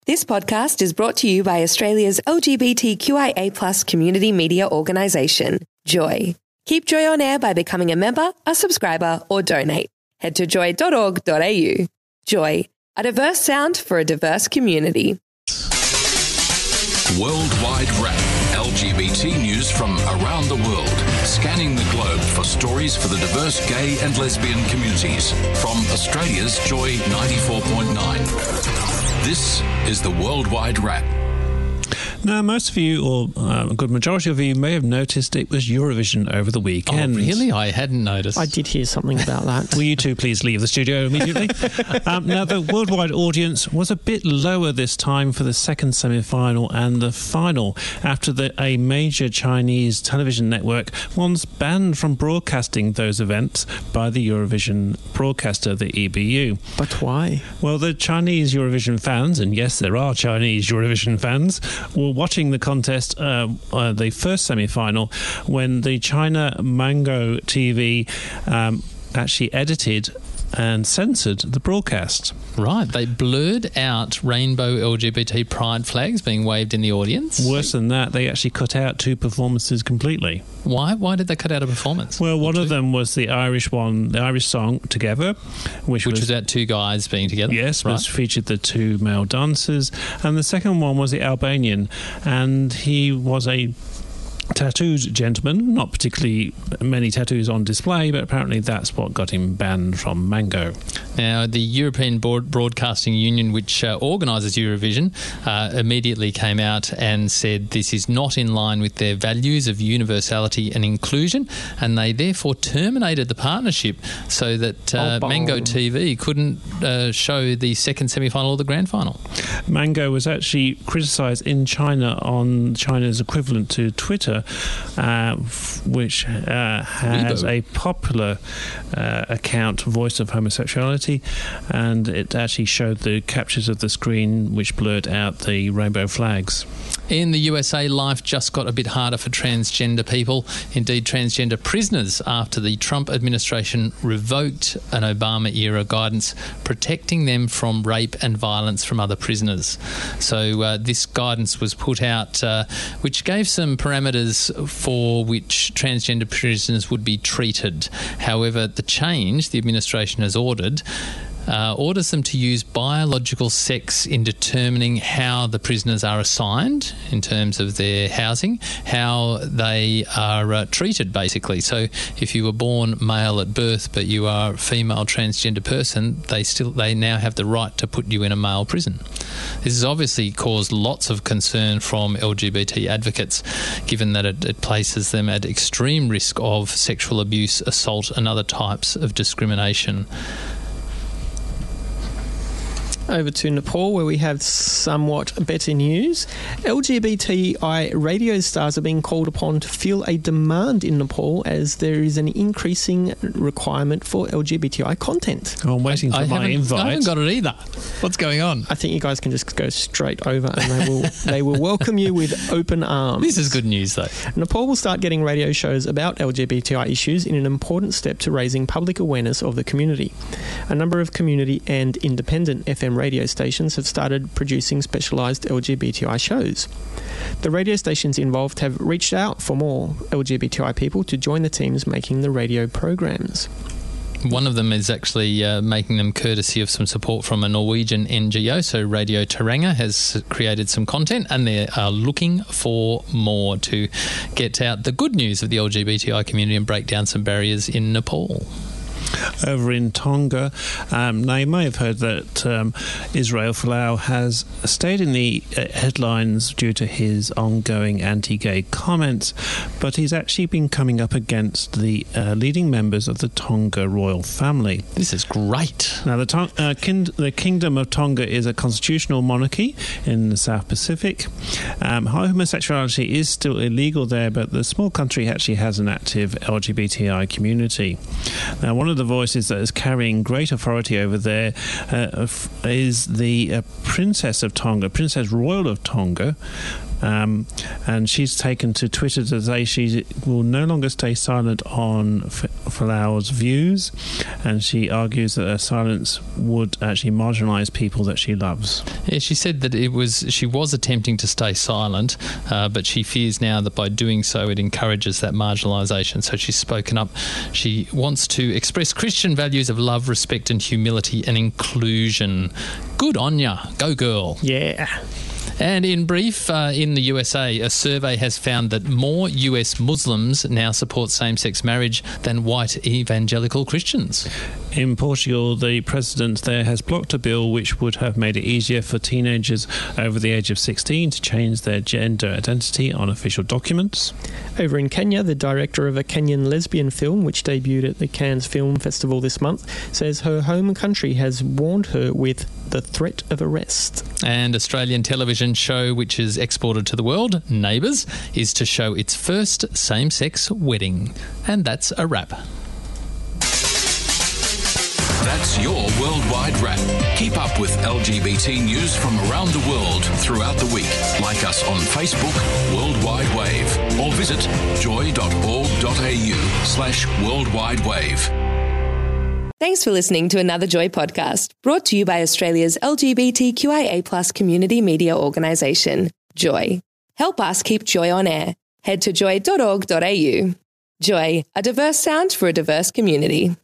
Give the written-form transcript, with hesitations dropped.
This podcast is brought to you by Australia's LGBTQIA+ community media organisation, Joy. Keep Joy on air by becoming a member, a subscriber, or donate. Head to joy.org.au. Joy, a diverse sound for a diverse community. Worldwide Wrap. LGBT news from around the world. Scanning the globe for stories for the diverse gay and lesbian communities. From Australia's Joy 94.9. This is the Worldwide Wrap. Now, most of you, or a good majority of you, may have noticed it was Eurovision over the weekend. Oh, really? I hadn't noticed. I did hear something about that. Will you two please leave the studio immediately? Now, the worldwide audience was a bit lower this time for the second semi-final and the final, after a major Chinese television network was banned from broadcasting those events by the Eurovision broadcaster, the EBU. But why? Well, the Chinese Eurovision fans, and yes, there are Chinese Eurovision fans, were watching the contest, the first semi-final, when the China Mango TV actually edited and censored the broadcast. Right, they blurred out rainbow LGBT pride flags being waved in the audience. Worse than that, they actually cut out two performances completely. Why? Why did they cut out a performance? Well, one of them was the Irish one, the Irish song Together, which was about two guys being together. Yes, right. Which featured the two male dancers, and the second one was the Albanian, and he was a tattooed gentleman, not particularly many tattoos on display, but apparently that's what got him banned from Mango. Now, the European Broadcasting Union, which organises Eurovision, immediately came out and said this is not in line with their values of universality and inclusion, and they therefore terminated the partnership so that Mango TV couldn't show the second semi-final or the grand final. Mango was actually criticised in China on China's equivalent to Twitter, which has a popular account, Voice of Homosexuality, and it actually showed the captures of the screen which blurred out the rainbow flags. In the USA, life just got a bit harder for transgender people, indeed transgender prisoners, after the Trump administration revoked an Obama-era guidance protecting them from rape and violence from other prisoners. So this guidance was put out, which gave some parameters for which transgender prisoners would be treated. However, the change the administration has orders them to use biological sex in determining how the prisoners are assigned in terms of their housing, how they are treated, basically. So if you were born male at birth but you are a female transgender person, they now have the right to put you in a male prison. This has obviously caused lots of concern from LGBT advocates, given that it places them at extreme risk of sexual abuse, assault and other types of discrimination. Over to Nepal, where we have somewhat better news. LGBTI radio stars are being called upon to fill a demand in Nepal as there is an increasing requirement for LGBTI content. Oh, I'm waiting for my invite. I haven't got it either. What's going on? I think you guys can just go straight over and they will welcome you with open arms. This is good news, though. Nepal will start getting radio shows about LGBTI issues in an important step to raising public awareness of the community. A number of community and independent FM radio stations have started producing specialised LGBTI shows. The radio stations involved have reached out for more LGBTI people to join the teams making the radio programs. One of them is actually making them courtesy of some support from a Norwegian NGO. So Radio Teranga has created some content and they are looking for more to get out the good news of the LGBTI community and break down some barriers in Nepal. Over in Tonga, now you may have heard that Israel Folau has stayed in the headlines due to his ongoing anti-gay comments, but he's actually been coming up against the leading members of the Tonga royal family. This is great. Now, the Kingdom of Tonga is a constitutional monarchy in the South Pacific. Homosexuality is still illegal there, but the small country actually has an active LGBTI community. Now, one of the voices that is carrying great authority over there is the Princess of Tonga, Princess Royal of Tonga. And she's taken to Twitter to say she will no longer stay silent on Flowers' views, and she argues that her silence would actually marginalise people that she loves. Yeah, she said that she was attempting to stay silent, but she fears now that by doing so it encourages that marginalisation. So she's spoken up. She wants to express Christian values of love, respect and humility and inclusion. Good on ya. Go girl. Yeah. And in brief, in the USA, a survey has found that more US Muslims now support same-sex marriage than white evangelical Christians. In Portugal, the president there has blocked a bill which would have made it easier for teenagers over the age of 16 to change their gender identity on official documents. Over in Kenya, the director of a Kenyan lesbian film, which debuted at the Cannes Film Festival this month, says her home country has warned her with the threat of arrest. And Australian television show which is exported to the world, Neighbours, is to show its first same-sex wedding. And that's a wrap. That's your Worldwide Wrap. Keep up with LGBT news from around the world throughout the week. Like us on Facebook, Worldwide Wave, or visit joy.org.au/Worldwide Wave. Thanks for listening to another Joy podcast, brought to you by Australia's LGBTQIA+ community media organisation, Joy. Help us keep Joy on air. Head to joy.org.au. Joy, a diverse sound for a diverse community.